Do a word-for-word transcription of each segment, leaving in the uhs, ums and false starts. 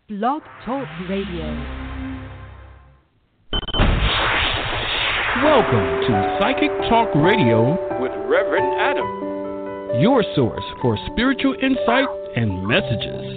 Blog Talk Radio. Welcome to Psychic Talk Radio with Reverend Adam, your source for spiritual insight and messages.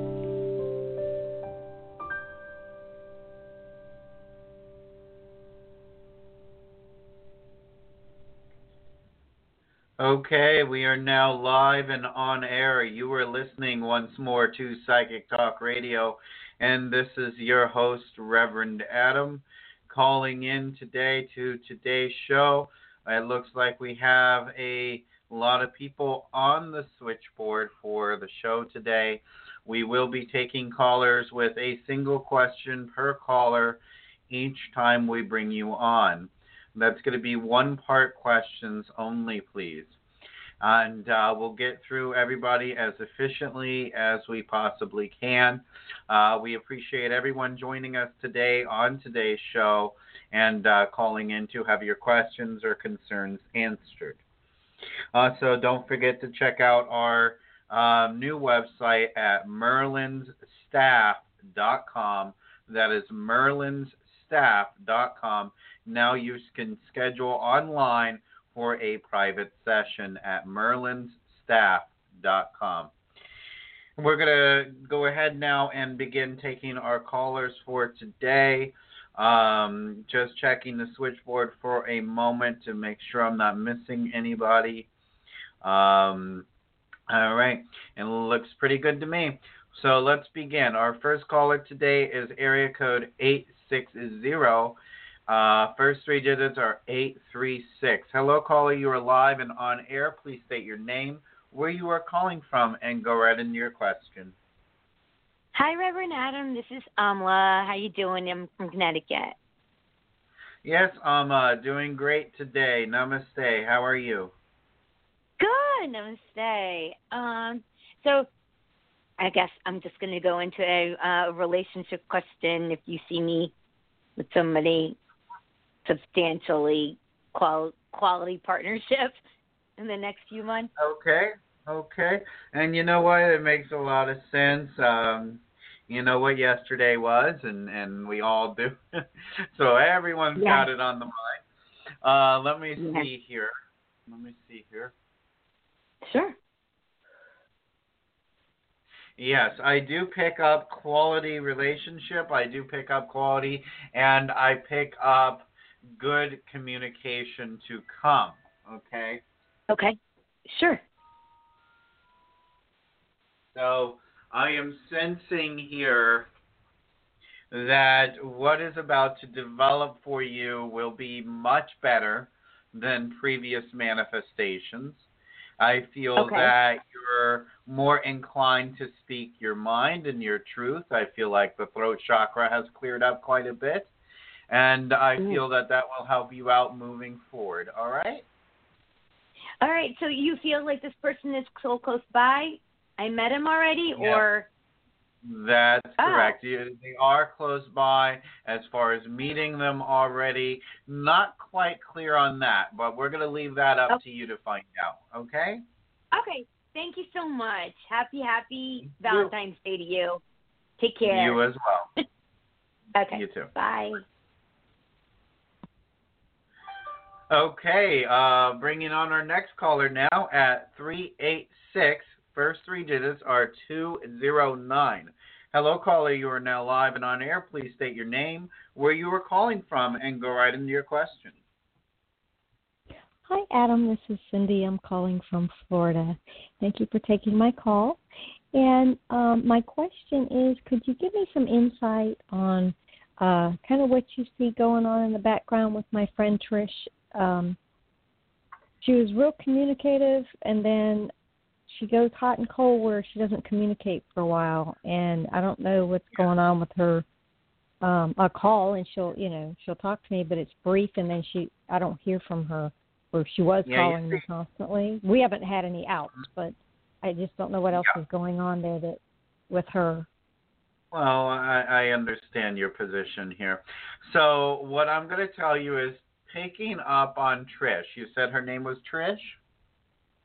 Okay, we are now live and on air. You are listening once more to Psychic Talk Radio, and this is your host, Reverend Adam, calling in today to today's show. It looks like we have a lot of people on the switchboard for the show today. We will be taking callers with a single question per caller each time we bring you on. That's going to be one-part questions only, please. And uh, we'll get through everybody as efficiently as we possibly can. Uh, we appreciate everyone joining us today on today's show and uh, calling in to have your questions or concerns answered. Uh, so don't forget to check out our uh, new website at merlins staff dot com. That is merlins staff dot com. Now you can schedule online for a private session at merlins staff dot com. We're going to go ahead now and begin taking our callers for today. Um, just checking the switchboard for a moment to make sure I'm not missing anybody. Um, all right. And it looks pretty good to me. So let's begin. Our first caller today is area code eight six zero. Uh, first three digits are eight three six. Hello, caller. You are live and on air. Please state your name, where you are calling from, and go right into your question. Hi, Reverend Adam. This is Amla. How you doing? I'm from Connecticut. Yes, I'm uh, doing great today. Namaste. How are you? Good. Namaste. Um, so I guess I'm just going to go into a uh, relationship question. If you see me with somebody substantially qual- quality partnership in the next few months. Okay, okay. And you know what? It makes a lot of sense. Um, you know what yesterday was, and, and we all do. So everyone's yes. got it on the mind. Uh, let me yes. see here. Let me see here. Sure. Yes, I do pick up quality relationship. I do pick up quality, and I pick up good communication to come, okay? Okay, sure. So I am sensing here that what is about to develop for you will be much better than previous manifestations. I feel okay. that you're more inclined to speak your mind and your truth. I feel like the throat chakra has cleared up quite a bit. And I mm. feel that that will help you out moving forward. All right? All right. So you feel like this person is so close by? I met him already, yeah. or? That's oh. correct. You, they are close by as far as meeting them already. Not quite clear on that, but we're going to leave that up okay. to you to find out. Okay? Okay. Thank you so much. Happy, happy Thank Valentine's you. Day to you. Take care. You as well. Okay. You too. Bye. Okay, uh, bringing on our next caller now at three eight six. First three digits are two zero nine. Hello, caller. You are now live and on air. Please state your name, where you are calling from, and go right into your question. Hi, Adam. This is Cindy. I'm calling from Florida. Thank you for taking my call. And um, my question is, could you give me some insight on uh, kind of what you see going on in the background with my friend Trish? Um, she was real communicative, and then she goes hot and cold where she doesn't communicate for a while. And I don't know what's going on with her. Um, I'll call, and she'll, you know, she'll talk to me, but it's brief, and then she, I don't hear from her. Or she was yeah, calling me constantly. We haven't had any outs, but I just don't know what else yeah. is going on there that with her. Well, I, I understand your position here. So what I'm going to tell you is picking up on Trish. You said her name was Trish?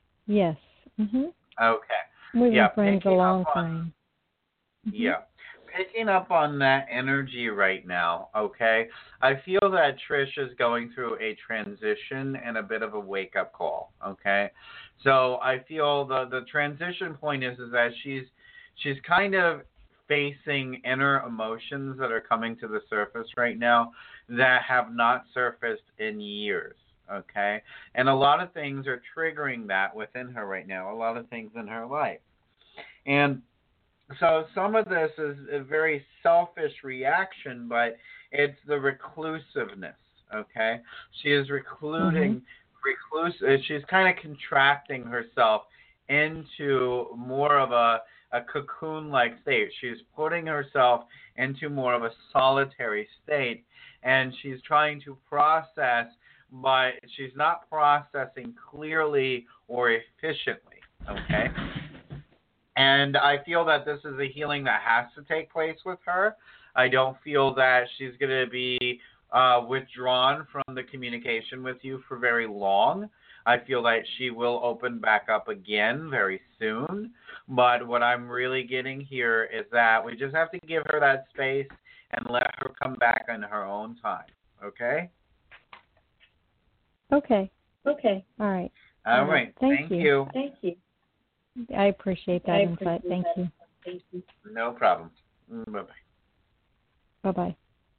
Yes. Mhm. Okay. We've yeah, been friends a long on, time. Mm-hmm. Yeah. picking up on that energy right now, okay? I feel that Trish is going through a transition and a bit of a wake-up call, okay? So I feel the the transition point is is that she's she's kind of facing inner emotions that are coming to the surface right now that have not surfaced in years, okay? And a lot of things are triggering that within her right now, a lot of things in her life. And so some of this is a very selfish reaction, but it's the reclusiveness, okay? She is recluding, mm-hmm. reclus- she's kind of contracting herself into more of a, a cocoon-like state. She's putting herself into more of a solitary state, and she's trying to process, but she's not processing clearly or efficiently, okay? And I feel that this is a healing that has to take place with her. I don't feel that she's going to be uh, withdrawn from the communication with you for very long. I feel that she will open back up again very soon. But what I'm really getting here is that we just have to give her that space and let her come back on her own time. Okay? Okay. Okay. All right. All right. Thank, Thank you. you. Thank you. I appreciate that I insight. Appreciate Thank that. you. Thank you. No problem. Bye-bye. Bye-bye.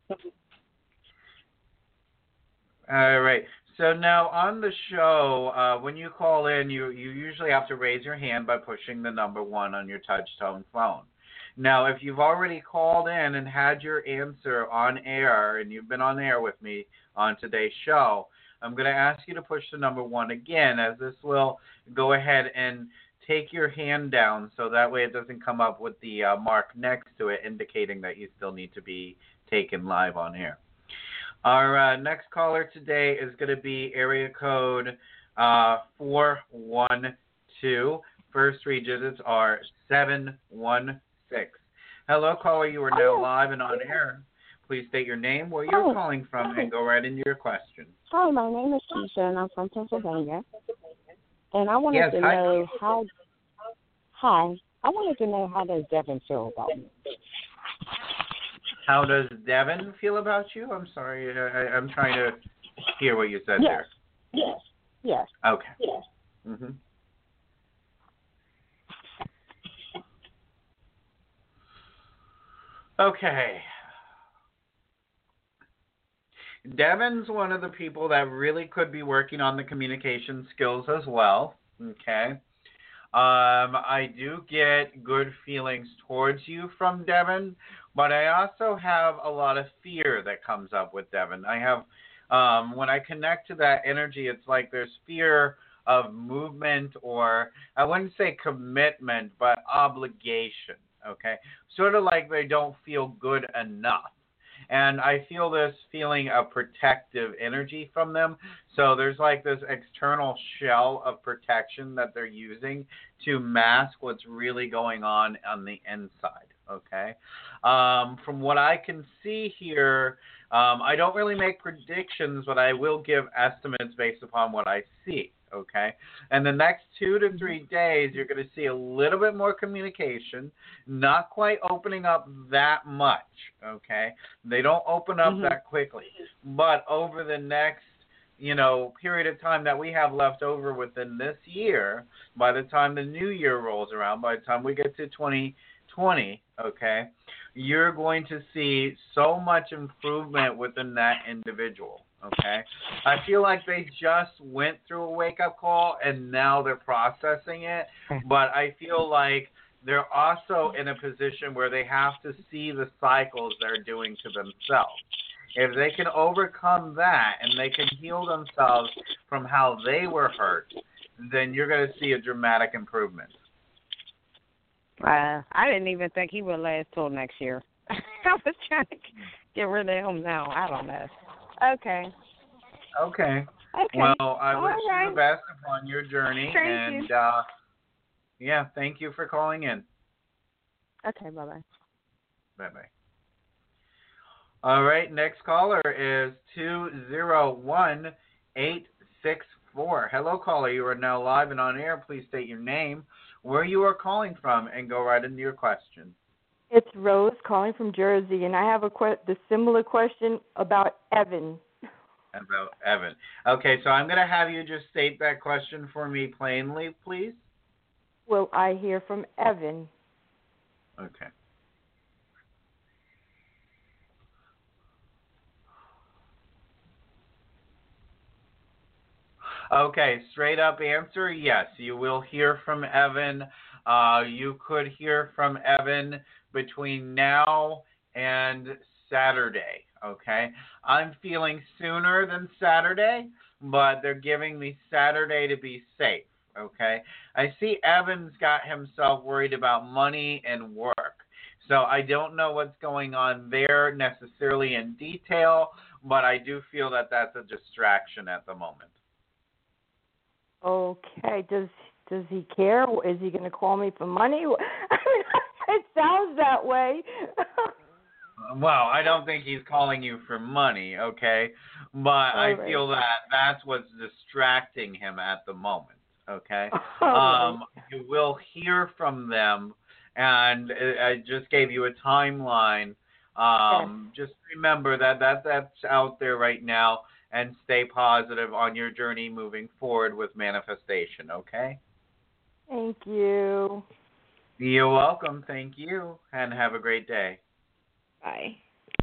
All right. So now on the show, uh, when you call in, you, you usually have to raise your hand by pushing the number one on your touch-tone phone. Now, if you've already called in and had your answer on air, and you've been on air with me on today's show, I'm going to ask you to push the number one again, as this will go ahead and take your hand down so that way it doesn't come up with the uh, mark next to it indicating that you still need to be taken live on air. Our uh, next caller today is going to be area code uh, four one two. First three digits are seven one six. Hello, caller. You are now live and on air. Please state your name, where you're calling from, and go right into your question. Hi, my name is Keisha, and I'm from Pennsylvania. And I wanted yes, to hi. know how. Hi, I wanted to know how does Devin feel about me? How does Devin feel about you? I'm sorry, I, I'm trying to hear what you said yes. there. Yes. Yes. Okay. Yes. Mhm. Okay. Devin's one of the people that really could be working on the communication skills as well. Okay. Um, I do get good feelings towards you from Devin, but I also have a lot of fear that comes up with Devin. I have, um, when I connect to that energy, it's like there's fear of movement, or I wouldn't say commitment, but obligation. Okay. Sort of like they don't feel good enough. And I feel this feeling of protective energy from them. So there's like this external shell of protection that they're using to mask what's really going on on the inside, okay? Um, from what I can see here, um, I don't really make predictions, but I will give estimates based upon what I see, okay? And the next two to three days, you're going to see a little bit more communication, not quite opening up that much, okay? They don't open up mm-hmm. that quickly. But over the next, you know, period of time that we have left over within this year, by the time the new year rolls around, by the time we get to twenty twenty, okay, you're going to see so much improvement within that individual. Okay, I feel like they just went through a wake-up call and now they're processing it, but I feel like they're also in a position where they have to see the cycles they're doing to themselves. If they can overcome that and they can heal themselves from how they were hurt, then you're going to see a dramatic improvement. Uh, I didn't even think he would last till next year. I was trying to get rid of him now. I don't know. Okay. Okay. Okay. Well, I All wish right. you the best upon your journey. Thank and, you. Uh, yeah, thank you for calling in. Okay, bye-bye. Bye-bye. All right, next caller is two zero one eight six four. Hello, caller. You are now live and on air. Please state your name, where you are calling from, and go right into your question. It's Rose calling from Jersey, and I have a que- the similar question about Evan. About Evan. Okay, so I'm going to have you just state that question for me plainly, please. Will I hear from Evan? Okay. Okay, straight up answer, yes, you will hear from Evan. Uh, you could hear from Evan between now and Saturday, okay? I'm feeling sooner than Saturday, but they're giving me Saturday to be safe, okay? I see Evan's got himself worried about money and work. So I don't know what's going on there necessarily in detail, but I do feel that that's a distraction at the moment. Okay. Does does he care? Is he going to call me for money? I mean, it sounds that way. Well, I don't think he's calling you for money, okay? But All I right. feel that that's what's distracting him at the moment, okay? All Um, right. you will hear from them, and I just gave you a timeline. Um, Yes. Just remember that, that that's out there right now, and stay positive on your journey moving forward with manifestation, okay? Thank you. You're welcome. Thank you, and have a great day. Bye.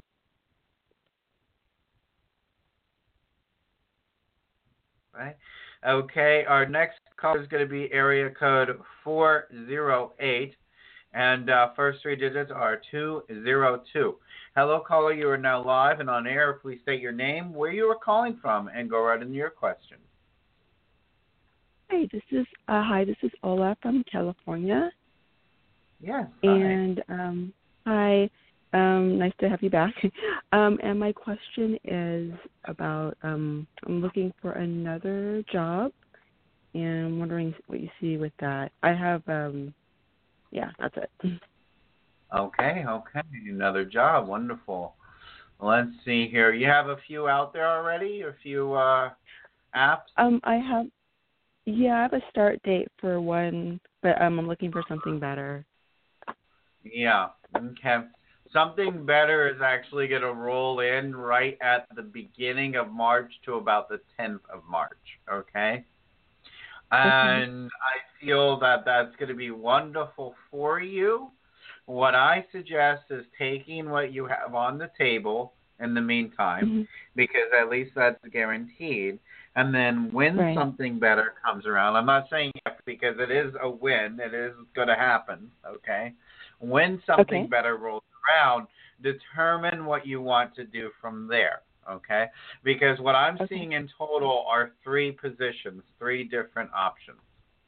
Right. Okay, our next call is going to be area code four zero eight, and uh, first three digits are two zero two. Hello, caller. You are now live and on air. Please state your name, where you are calling from, and go right into your question. Hi, this is uh, hi. This is Ola from California. Yes. Hi. And um, hi, um, nice to have you back. Um, and my question is about um, I'm looking for another job, and I'm wondering what you see with that. I have um, yeah, that's it. Okay. Okay. Another job. Wonderful. Let's see here. You have a few out there already. A few uh, apps. Um, I have yeah, I have a start date for one, but um, I'm looking for something better. Yeah. Okay. Something better is actually going to roll in right at the beginning of March to about the tenth of March, okay? And okay. I feel that that's going to be wonderful for you. What I suggest is taking what you have on the table in the meantime, mm-hmm. because at least that's guaranteed. And then when right. something better comes around, I'm not saying yes because it is a win. It is going to happen, okay? When something okay. better rolls around, determine what you want to do from there, okay? Because what I'm okay. seeing in total are three positions, three different options.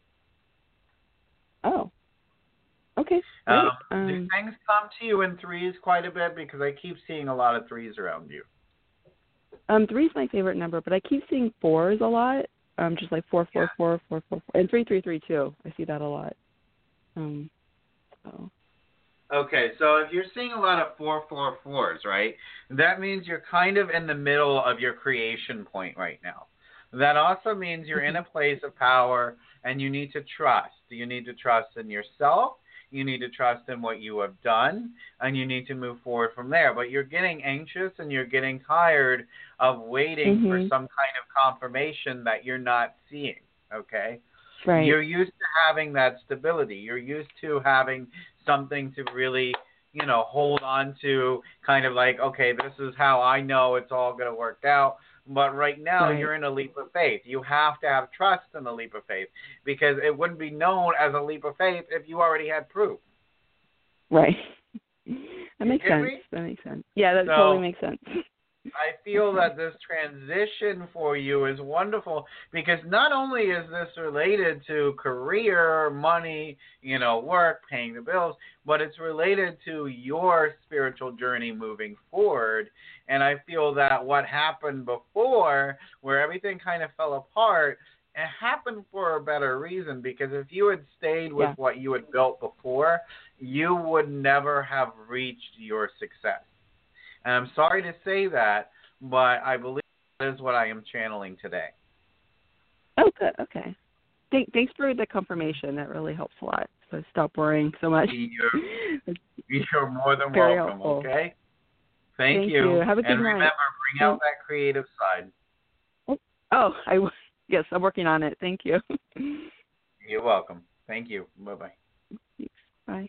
Oh, okay. Great. Um, um, do things come to you in threes quite a bit? Because I keep seeing a lot of threes around you. Um, three is my favorite number, but I keep seeing fours a lot. Um, just like four, four, yeah. four, four, four, four, and three, three, three, two. I see that a lot. Um, so. Okay, so if you're seeing a lot of four, four, fours, right, that means you're kind of in the middle of your creation point right now. That also means you're in a place of power, and you need to trust. You need to trust in yourself. You need to trust in what you have done, and you need to move forward from there. But you're getting anxious, and you're getting tired of waiting mm-hmm. for some kind of confirmation that you're not seeing, okay? Right. You're used to having that stability. You're used to having something to really, you know, hold on to, kind of like, okay, this is how I know it's all going to work out. But right now, right. you're in a leap of faith. You have to have trust in a leap of faith, because it wouldn't be known as a leap of faith if you already had proof. Right. That makes sense. Me? That makes sense. Yeah, that so, totally makes sense. I feel that this transition for you is wonderful, because not only is this related to career, money, you know, work, paying the bills, but it's related to your spiritual journey moving forward. And I feel that what happened before, where everything kind of fell apart, it happened for a better reason, because if you had stayed with yeah. what you had built before, you would never have reached your success. And I'm sorry to say that, but I believe that is what I am channeling today. Oh, good. Okay. Thank, thanks for the confirmation. That really helps a lot. So stop worrying so much. You're, you're more than Very welcome, helpful. okay? Thank, Thank you. you. Have a good and night. remember, bring out that creative side. Oh, I yes, I'm working on it. Thank you. You're welcome. Thank you. Bye-bye. Thanks. Bye.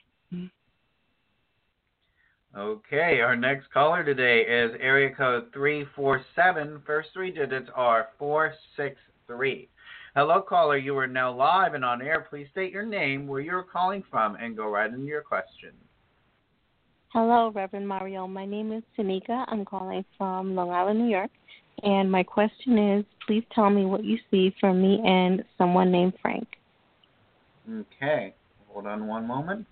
Okay, our next caller today is area code three four seven. First three digits are four six three. Hello, caller. You are now live and on air. Please state your name, where you're calling from, and go right into your question. Hello, Reverend Mario. My name is Tanika. I'm calling from Long Island, New York. And my question is, please tell me what you see for me and someone named Frank. Okay. Hold on one moment.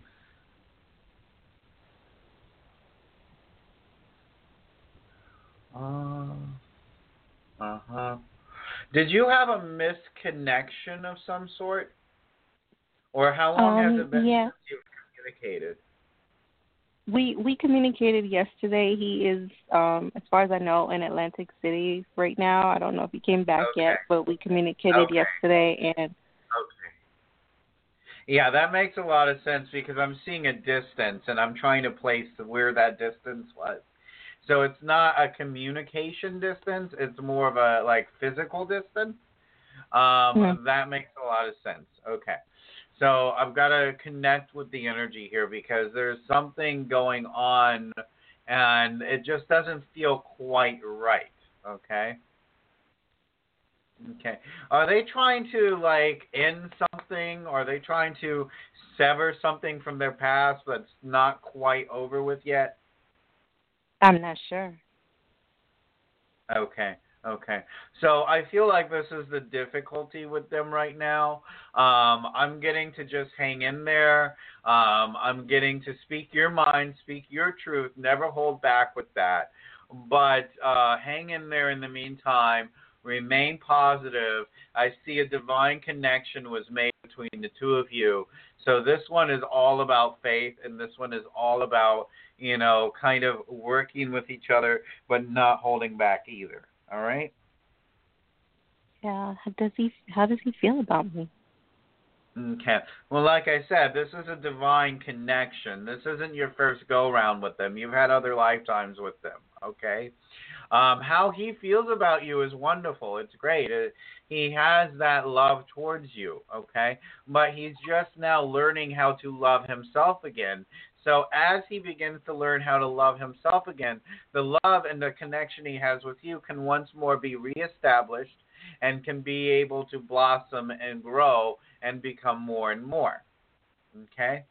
Uh, uh-huh. Did you have a misconnection of some sort? Or how long um, has it been yeah. since you've communicated? We we communicated yesterday. He is, um, as far as I know, in Atlantic City right now. I don't know if he came back Okay. yet, but we communicated Okay. yesterday. And Okay. Yeah, that makes a lot of sense because I'm seeing a distance and I'm trying to place where that distance was. So it's not a communication distance, it's more of a like physical distance. Um, mm-hmm. That makes a lot of sense. Okay. So I've got to connect with the energy here because there's something going on and it just doesn't feel quite right. Okay. Okay. Are they trying to like end something? Or are they trying to sever something from their past that's not quite over with yet? I'm not sure. Okay. Okay. So I feel like this is the difficulty with them right now. Um, I'm getting to just hang in there. Um, I'm getting to speak your mind, speak your truth, never hold back with that. But uh, hang in there in the meantime. Remain positive. I see a divine connection was made between the two of you. So this one is all about faith, and this one is all about, you know, kind of working with each other, but not holding back either. All right? Yeah. How does he? How does he feel about me? Okay. Well, like I said, this is a divine connection. This isn't your first go-round with them. You've had other lifetimes with them. Okay? Um, how he feels about you is wonderful. It's great. It, he has that love towards you, okay? But he's just now learning how to love himself again. So as he begins to learn how to love himself again, the love and the connection he has with you can once more be reestablished and can be able to blossom and grow and become more and more. Okay?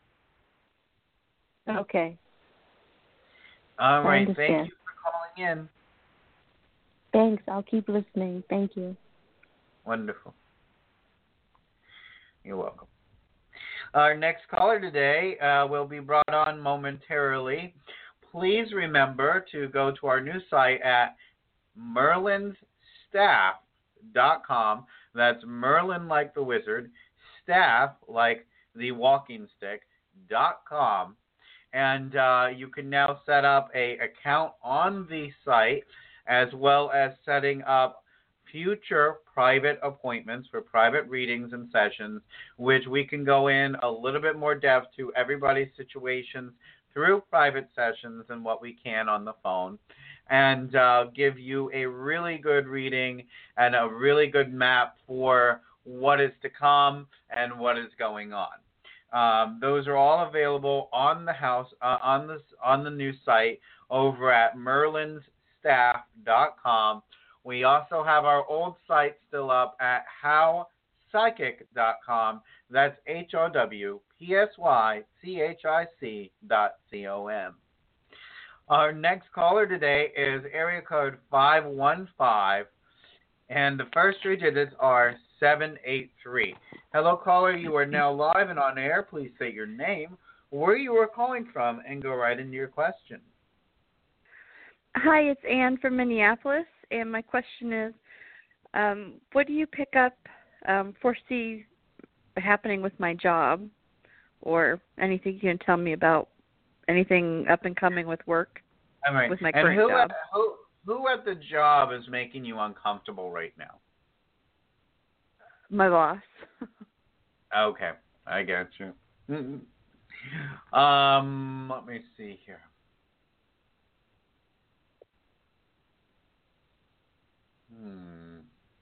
Okay. All right. I Thank you for calling in. Thanks. I'll keep listening. Thank you. Wonderful. You're welcome. Our next caller today uh, will be brought on momentarily. Please remember to go to our new site at merlins staff dot com. That's Merlin like the wizard, staff like the walking stick, dot com. And uh, you can now set up a account on the site as well as setting up future private appointments for private readings and sessions, which we can go in a little bit more depth to everybody's situations through private sessions and what we can on the phone, and uh, give you a really good reading and a really good map for what is to come and what is going on. Um, those are all available on the house uh, on the on the new site over at merlins staff dot com. We also have our old site still up at how psychic dot com. That's H O W P S Y C H I C dot C O M. Our next caller today is area code five one five, and the first three digits are seven eight three. Hello, caller. You are now live and on air. Please state your name, where you are calling from, and go right into your question. Hi, it's Anne from Minneapolis, and my question is, um, what do you pick up, um, foresee happening with my job, or anything you can tell me about anything up and coming with work, All right. with my and current who job? At, who, who at the job is making you uncomfortable right now? My boss. Okay, I got you. um, let me see here. Hmm.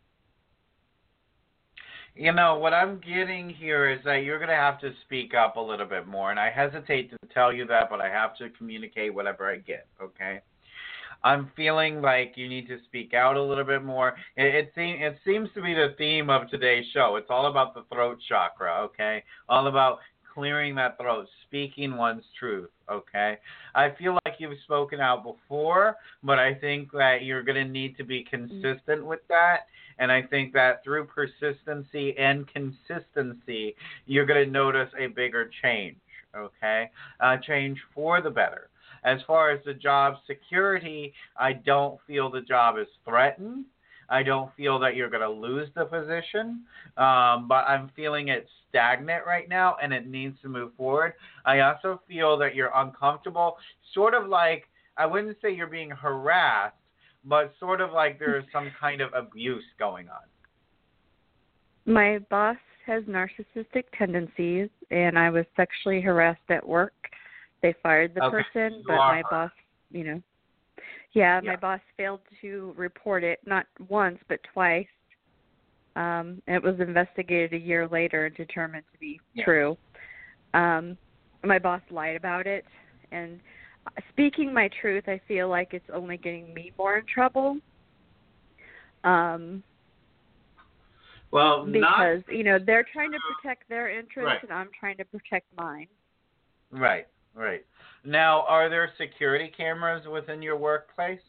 You know, what I'm getting here is that you're going to have to speak up a little bit more, and I hesitate to tell you that, but I have to communicate whatever I get, okay? I'm feeling like you need to speak out a little bit more. It, it, seem, it seems to be the theme of today's show. It's all about the throat chakra, okay? All about clearing that throat, speaking one's truth, okay? I feel like you've spoken out before, but I think that you're going to need to be consistent with that. And I think that through persistency and consistency, you're going to notice a bigger change, okay? Uh, change for the better. As far as the job security, I don't feel the job is threatened. I don't feel that you're going to lose the position, um, but I'm feeling it stagnant right now, and it needs to move forward. I also feel that you're uncomfortable, sort of like, I wouldn't say you're being harassed, but sort of like there is some kind of abuse going on. My boss has narcissistic tendencies, and I was sexually harassed at work. They fired the okay. person, you but my her. boss, you know, yeah, yeah, my boss failed to report it, not once, but twice. Um, it was investigated a year later and determined to be yeah. true. Um, my boss lied about it, and speaking my truth, I feel like it's only getting me more in trouble. Um, well, because not, you know they're trying to protect their interests, right. and I'm trying to protect mine. Right, right. Now, are there security cameras within your workplace?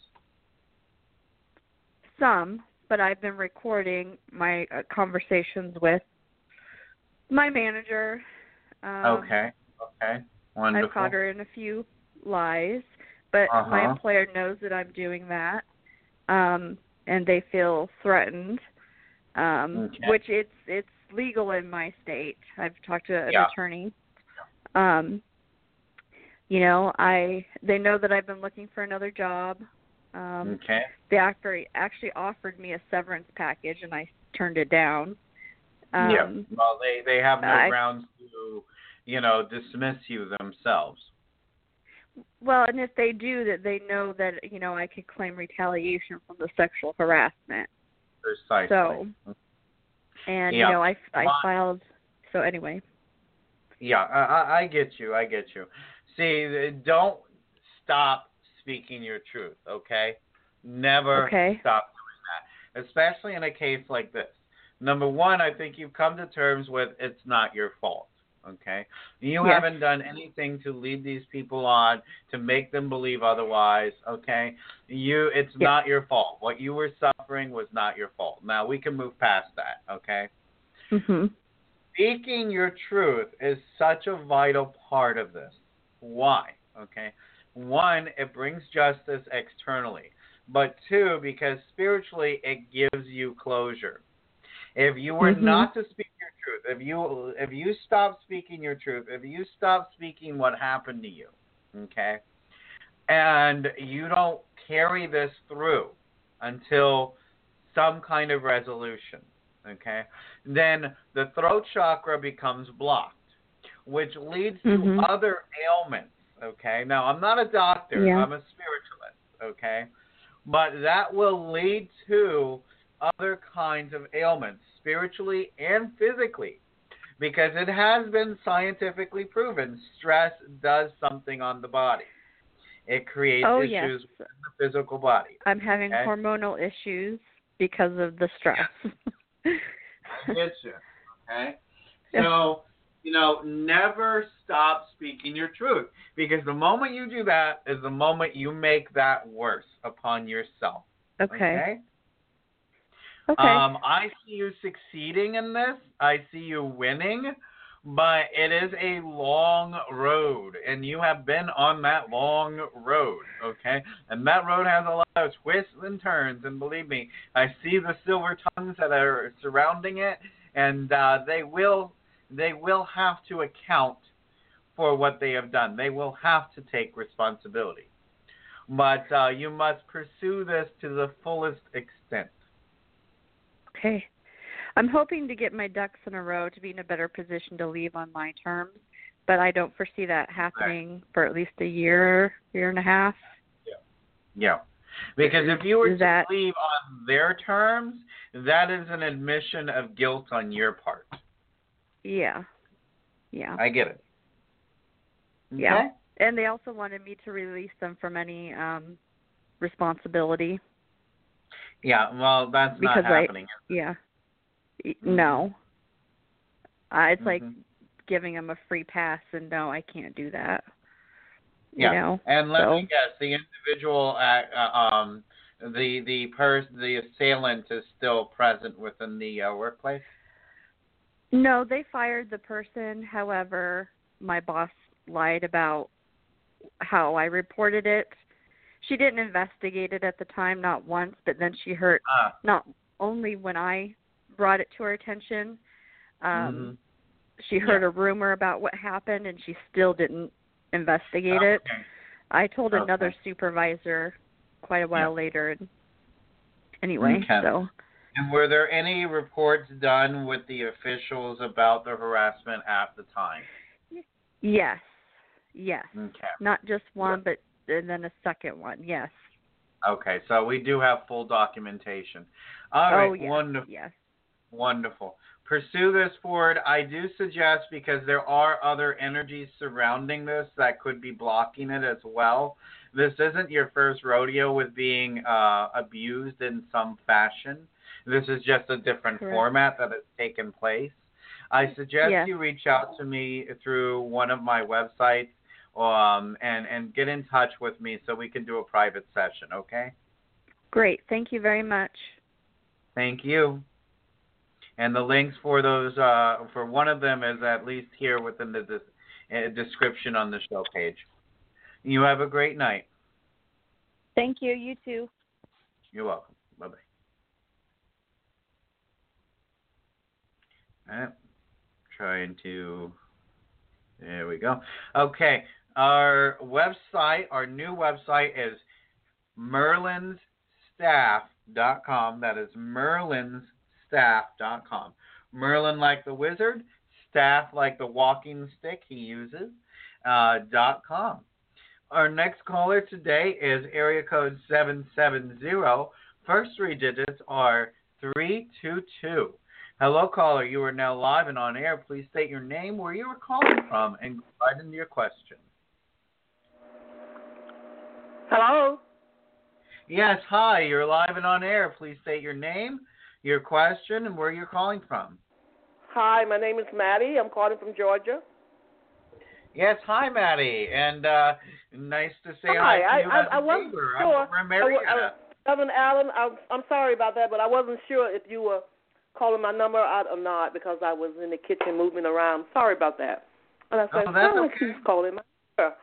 Some, but I've been recording my uh, conversations with my manager. Um, okay, okay, wonderful. I've caught her in a few lies, but uh-huh. my employer knows that I'm doing that, um, and they feel threatened, um, okay. which it's it's legal in my state. I've talked to an yeah. attorney. Um, you know, I they know that I've been looking for another job. Um, okay. They actually actually offered me a severance package, and I turned it down. Um, yeah. Well, they they have no I, grounds to, you know, dismiss you themselves. Well, and if they do, that they know that, you know, I could claim retaliation from the sexual harassment. Precisely. So, and, yeah. you know, I, I filed, so anyway. Yeah, I, I get you, I get you. See, don't stop speaking your truth, okay? Never okay. stop doing that, especially in a case like this. Number one, I think you've come to terms with it's not your fault. Okay, you yes. haven't done anything to lead these people on to make them believe otherwise. Okay, you it's yes. not your fault. What you were suffering was not your fault. Now we can move past that. Okay. Mhm. Speaking your truth is such a vital part of this. Why? Okay. One, it brings justice externally, but two, because spiritually it gives you closure. If you were mm-hmm. not to speak your truth, if you if you stop speaking your truth, if you stop speaking what happened to you, okay, and you don't carry this through until some kind of resolution, okay, then the throat chakra becomes blocked, which leads mm-hmm. to other ailments, okay. Now, I'm not a doctor, yeah. I'm a spiritualist, okay, but that will lead to other kinds of ailments, spiritually and physically, because it has been scientifically proven stress does something on the body. It creates oh, issues yes. in the physical body. I'm having okay? hormonal issues because of the stress. Yeah. I get you. Okay? So, you know, never stop speaking your truth, because the moment you do that is the moment you make that worse upon yourself. Okay. Okay? Okay. Um, I see you succeeding in this. I see you winning, but it is a long road, and you have been on that long road, okay? And that road has a lot of twists and turns, and believe me, I see the silver tongues that are surrounding it, and uh, they will they will have to account for what they have done. They will have to take responsibility. But uh, you must pursue this to the fullest extent. Okay. I'm hoping to get my ducks in a row to be in a better position to leave on my terms, but I don't foresee that happening right. for at least a year, year and a half. Yeah. Yeah. Because if you were is to that, leave on their terms, that is an admission of guilt on your part. Yeah. Yeah. I get it. Okay? Yeah. And they also wanted me to release them from any um, responsibility. Yeah, well, that's because not happening. I, yeah. Mm-hmm. No. Uh, it's mm-hmm. like giving them a free pass, and no, I can't do that. Yeah, you know? and let so. me guess, the individual, uh, um, the the pers- the assailant is still present within the uh, workplace? No, they fired the person. However, my boss lied about how I reported it. She didn't investigate it at the time, not once, but then she heard, uh. not only when I brought it to her attention, um, mm-hmm. she heard yeah. a rumor about what happened, and she still didn't investigate okay. it. I told okay. another supervisor quite a while yeah. later. And anyway, okay. so. And were there any reports done with the officials about the harassment at the time? Yes. Yes. Okay. Not just one, yeah. but and then a second one. Yes. Okay, so we do have full documentation. All oh, right, yes. wonderful. Yes. Wonderful. Pursue this forward. I do suggest, because there are other energies surrounding this that could be blocking it as well. This isn't your first rodeo with being uh, abused in some fashion. This is just a different Correct. format that has taken place. I suggest yes. you reach out to me through one of my websites um, and, and get in touch with me so we can do a private session, okay? Great. Thank you very much. Thank you. And the links for those, uh, for one of them is at least here within the de- description on the show page. You have a great night. Thank you. You too. You're welcome. Bye-bye. All right. Trying to, there we go. Okay. Our website, our new website is merlins staff dot com. That is merlins staff dot com. Merlin like the wizard, staff like the walking stick he uses, uh, dot com. Our next caller today is area code seven seven zero. First three digits are three two two. Hello, caller. You are now live and on air. Please state your name, where you are calling from, and go right into your question. Hello? Yes, hi. You're live and on air. Please state your name, your question, and where you're calling from. Hi, my name is Maddie. I'm calling from Georgia. Yes, hi, Maddie. And uh, nice to say hi, hi to you I, as I, I a wasn't neighbor. sure. I'm Marietta. Evan Allen, I'm, I'm sorry about that, but I wasn't sure if you were calling my number out or not because I was in the kitchen moving around. Sorry about that. And I said, oh, that's oh, okay. she's calling my number.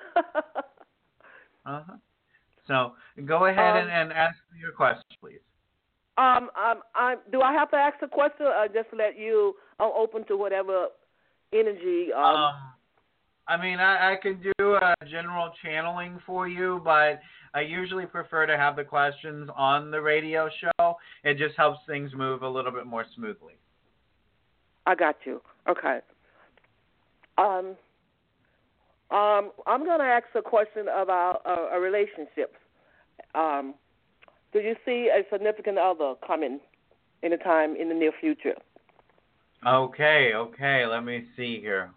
uh-huh. So go ahead um, and, and ask me your question, please. Um, um, I, do I have to ask a question or just let you, I'm open to whatever energy? Um, um I mean, I, I can do a general channeling for you, but I usually prefer to have the questions on the radio show. It just helps things move a little bit more smoothly. I got you. Okay. Um, um, I'm going to ask a question about a, a relationship. Um, do you see a significant other coming anytime in the near future? Okay, okay. Let me see here.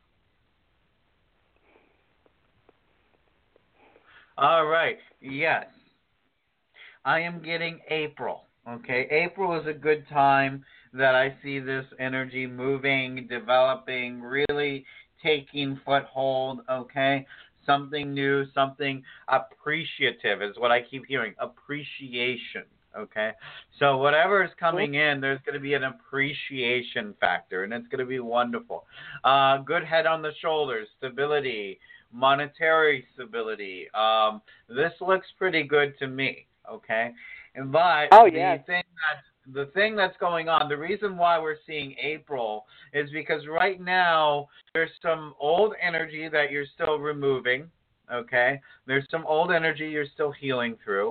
All right. Yes. I am getting April. Okay. April is a good time that I see this energy moving, developing, really taking foothold. Okay. Something new, something appreciative is what I keep hearing. Appreciation. Okay. So whatever is coming in, there's going to be an appreciation factor, and it's going to be wonderful. Uh, good head on the shoulders, stability, monetary stability. Um, this looks pretty good to me, okay? But oh, the yes. thing that the thing that's going on, the reason why we're seeing April is because right now there's some old energy that you're still removing, okay? There's some old energy you're still healing through.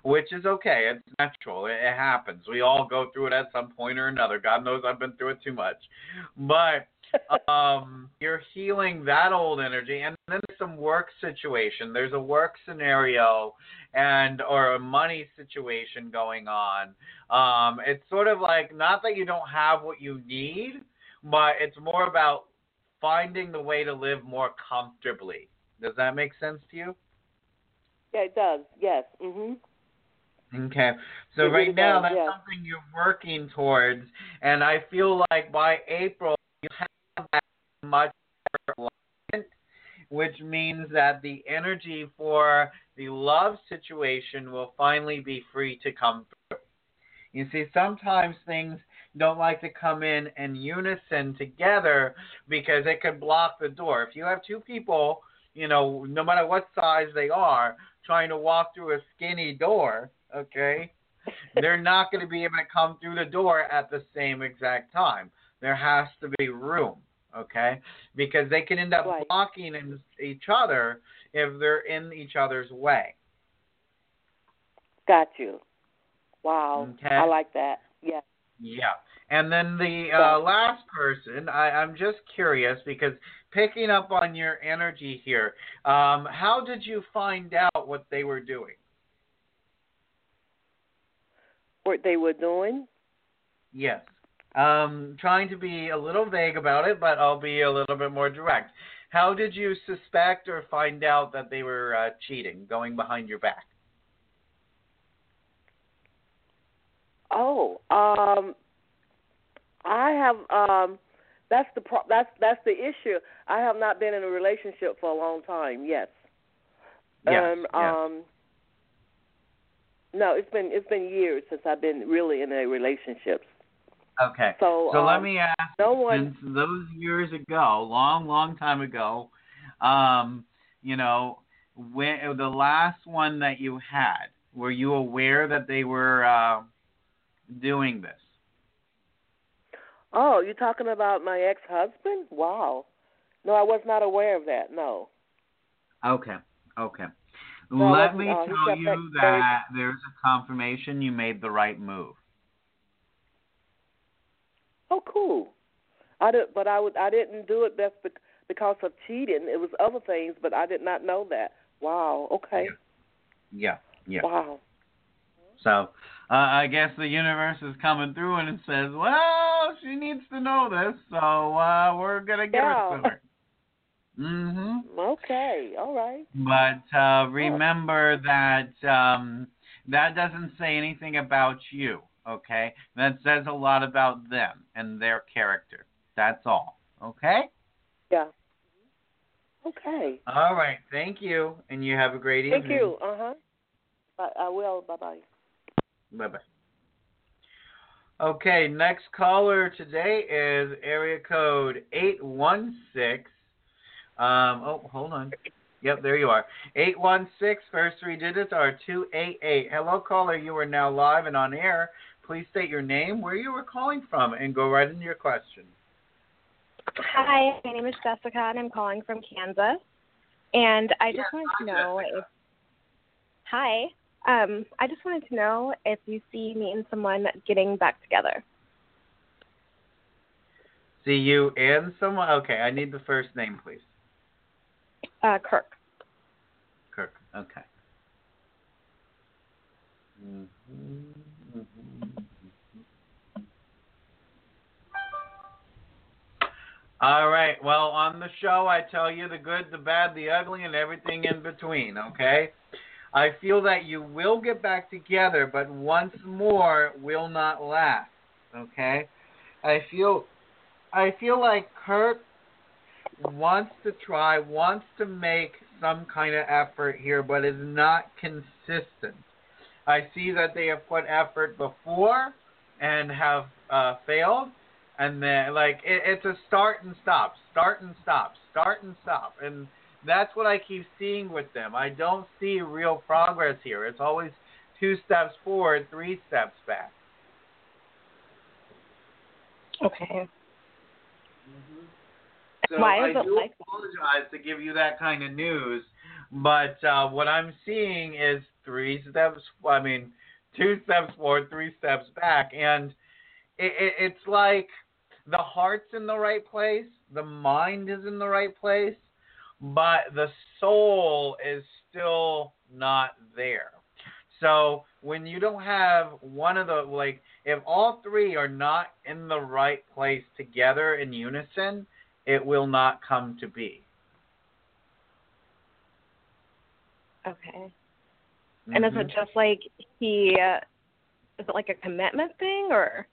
which is okay. It's natural. It, it happens. We all go through it at some point or another. God knows I've been through it too much. But um, you're healing that old energy. And then there's some work situation. There's a work scenario and or a money situation going on. Um, it's sort of like, not that you don't have what you need, but it's more about finding the way to live more comfortably. Does that make sense to you? Yeah, it does. Yes. Mhm. Okay. So It right really now, does, that's yeah. something you're working towards, and I feel like by April you have that much alignment, which means that the energy for the love situation will finally be free to come through. You see, sometimes things don't like to come in in unison together because it could block the door. If you have two people, you know, no matter what size they are, trying to walk through a skinny door, okay, they're not going to be able to come through the door at the same exact time. There has to be room, okay, because they can end up Right. blocking in each other if they're in each other's way. Got you. Wow. Okay. I like that. Yeah. Yeah. And then the uh, last person, I, I'm just curious because picking up on your energy here, um, how did you find out what they were doing? What they were doing? Yes. Um, trying to be a little vague about it, but I'll be a little bit more direct. How did you suspect or find out that they were uh, cheating, going behind your back? Oh, um, I have. Um, that's the pro- that's that's the issue. I have not been in a relationship for a long time. Yes. Yes. Um, yes. um, no, it's been it's been years since I've been really in a relationship. Okay. So, so um, let me ask no you, one. since those years ago, long, long time ago, um, you know, when the last one that you had, were you aware that they were uh, doing this? Oh, you're talking about my ex-husband? Wow. No, I was not aware of that. No. Okay. Okay. No, I Let wasn't, me uh, he tell kept you that very- that there's a confirmation you made the right move. Oh, cool. I did, but I would. I didn't do it just bec- because of cheating. It was other things, but I did not know that. Wow. Okay. Yeah. Yeah. Wow. So uh, I guess the universe is coming through and it says, well, she needs to know this, so uh, we're gonna give Yeah. it to her. Mhm. Okay. All right. But uh, remember that um, that doesn't say anything about you. Okay, that says a lot about them and their character. That's all. Okay. Yeah. Okay. All right. Thank you, and you have a great evening. Thank you. Uh huh. I, I will. Bye bye. Bye bye. Okay, next caller today is area code eight one six. Um, oh, hold on. Yep, there you are. eight one six, first three digits are two eight eight. Hello, caller. You are now live and on air. Please state your name, where you were calling from, and go right into your question. Hi, my name is Jessica, and I'm calling from Kansas. And I just Yes, wanted to hi, know Jessica. if Hi. Um, I just wanted to know if you see me and someone getting back together. See you and someone? Okay, I need the first name, please. Uh, Kirk. Kirk, okay. Mm-hmm. All right, well, on the show, I tell you the good, the bad, the ugly, and everything in between, okay? I feel that you will get back together, but once more will not last, okay? I feel I feel like Kirk wants to try, wants to make some kind of effort here, but is not consistent. I see that they have put effort before and have uh, failed, and then, like, it, it's a start and stop, start and stop, start and stop, and that's what I keep seeing with them. I don't see real progress here. It's always two steps forward, three steps back. Okay. So Why I is it do like that? apologize to give you that kind of news, But uh, what I'm seeing is three steps, I mean, two steps forward, three steps back. And it, it, it's like the heart's in the right place, the mind is in the right place, but the soul is still not there. So when you don't have one of the, like, if all three are not in the right place together in unison, it will not come to be. Okay. Mm-hmm. And is it just like he, uh, is it like a commitment thing or?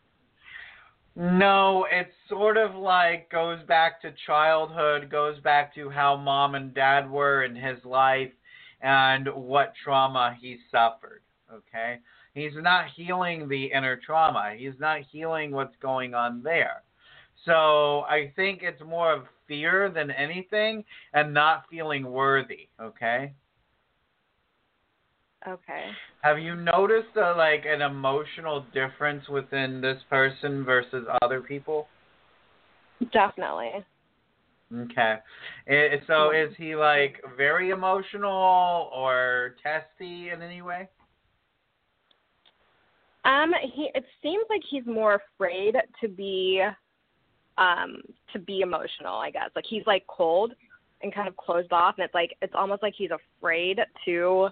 No, it's sort of like goes back to childhood, goes back to how mom and dad were in his life and what trauma he suffered, okay? He's not healing the inner trauma. He's not healing what's going on there. So I think it's more of fear than anything and not feeling worthy, okay? Okay. Have you noticed uh, like an emotional difference within this person versus other people? Definitely. Okay. I- So is he like very emotional or testy in any way? Um, he it seems like he's more afraid to be um to be emotional, I guess. Like he's like cold and kind of closed off, and it's like it's almost like he's afraid to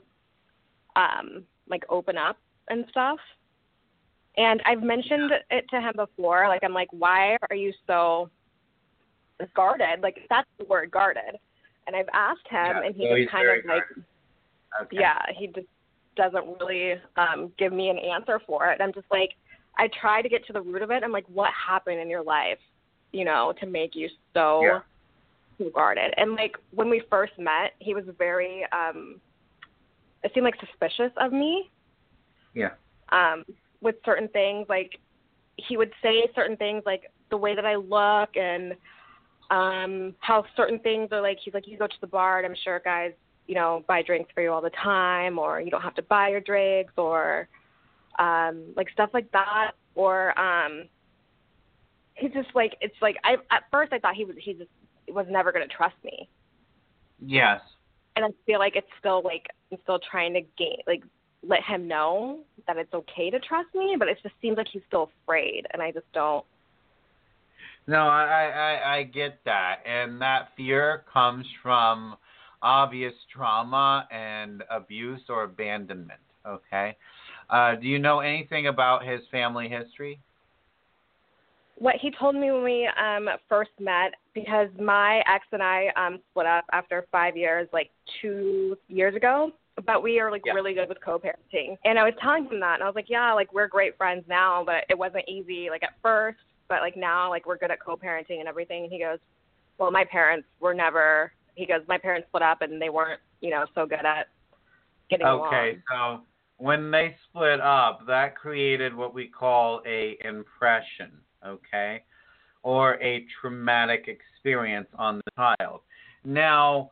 um like open up and stuff. And I've mentioned it to him before, like I'm like, why are you so guarded? Like that's the word, guarded. And I've asked him, Yeah, and he so he's just kind very of like guarded. Okay. yeah, he just doesn't really um give me an answer for it. I'm just like, I try to get to the root of it. I'm like, what happened in your life, you know, to make you so Yeah. guarded? And like when we first met, he was very um it seemed like suspicious of me. Yeah. Um, with certain things, like he would say certain things like the way that I look and um how certain things are like, he's like, you go to the bar and I'm sure guys, you know, buy drinks for you all the time, or you don't have to buy your drinks, or um like stuff like that. Or um he's just like, it's like I at first I thought he was he just was never gonna trust me. Yes. And I feel like it's still like I'm still trying to gain like let him know that it's okay to trust me, but it just seems like he's still afraid, and I just don't. No, I, I, I get that. And that fear comes from obvious trauma and abuse or abandonment, okay? Uh, do you know anything about his family history? What he told me when we um, first met, because my ex and I um, split up after five years, like two years ago, but we are like Yeah. really good with co-parenting. And I was telling him that, and I was like, yeah, like we're great friends now, but it wasn't easy like at first, but like now like we're good at co-parenting and everything. And he goes, well, my parents were never, he goes, my parents split up and they weren't, you know, so good at getting Okay, along. so when they split up, that created what we call a impression, okay, or a traumatic experience on the child. Now,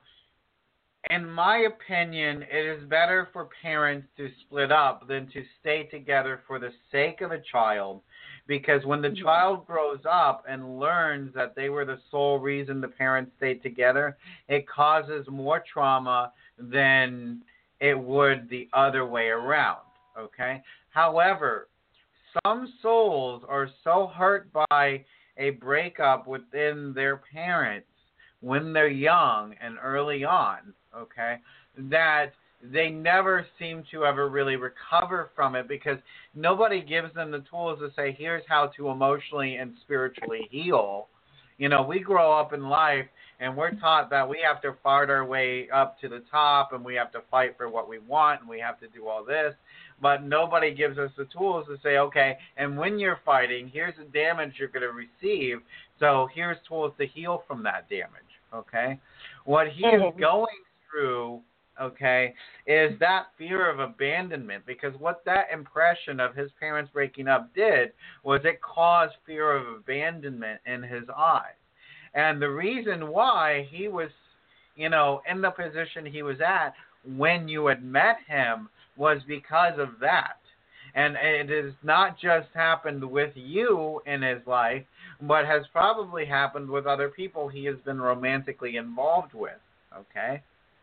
in my opinion, it is better for parents to split up than to stay together for the sake of a child, because when the Mm-hmm. child grows up and learns that they were the sole reason the parents stayed together, it causes more trauma than it would the other way around, okay? However, some souls are so hurt by a breakup within their parents when they're young and early on, okay, that they never seem to ever really recover from it, because nobody gives them the tools to say, here's how to emotionally and spiritually heal. You know, we grow up in life and we're taught that we have to fight our way up to the top and we have to fight for what we want and we have to do all this. But nobody gives us the tools to say, okay, and when you're fighting, here's the damage you're going to receive. So here's tools to heal from that damage, okay? What he is going through, okay, is that fear of abandonment, because what that impression of his parents breaking up did was it caused fear of abandonment in his eyes. And the reason why he was, you know, in the position he was at when you had met him was because of that. And it has not just happened with you in his life, but has probably happened with other people he has been romantically involved with, okay?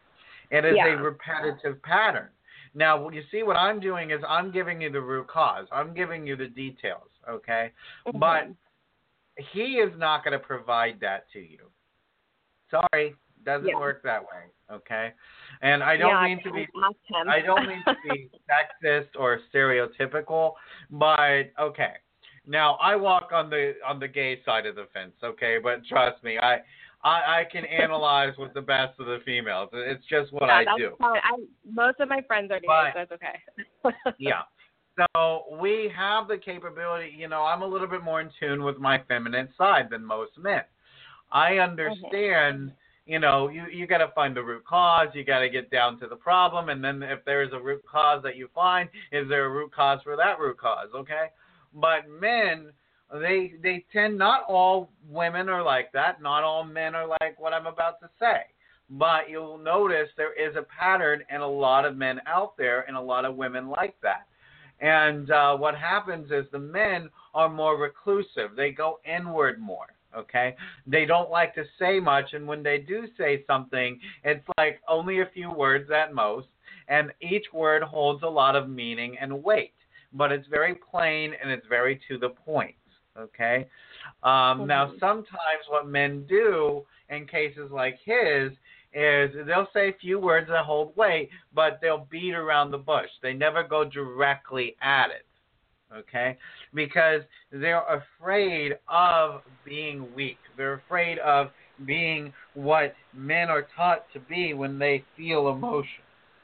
It is Yeah. a repetitive pattern. Now, you see, what I'm doing is I'm giving you the root cause. I'm giving you the details, okay? Mm-hmm. But he is not going to provide that to you. Sorry, doesn't Yeah. work that way, okay? And I don't yeah, mean to be ask him. I don't mean to be sexist or stereotypical, but okay. Now, I walk on the on the gay side of the fence, okay? But trust me, I I, I can analyze with the best of the females. It's just what yeah, I that's do. Fine. I, most of my friends are gay, But- so it's okay. Yeah. So we have the capability, you know, I'm a little bit more in tune with my feminine side than most men. I understand, you know, you, you got to find the root cause. You got to get down to the problem. And then if there is a root cause that you find, is there a root cause for that root cause, okay? But men, they they tend, not all women are like that. Not all men are like what I'm about to say. But you'll notice there is a pattern in a lot of men out there and a lot of women like that. And uh, what happens is the men are more reclusive. They go inward more, okay? They don't like to say much, and when they do say something, it's like only a few words at most, and each word holds a lot of meaning and weight. But it's very plain and it's very to the point, okay? Um, mm-hmm. Now, sometimes what men do in cases like his is they'll say a few words that hold weight, but they'll beat around the bush. They never go directly at it, okay? Because they're afraid of being weak. They're afraid of being what men are taught to be when they feel emotion.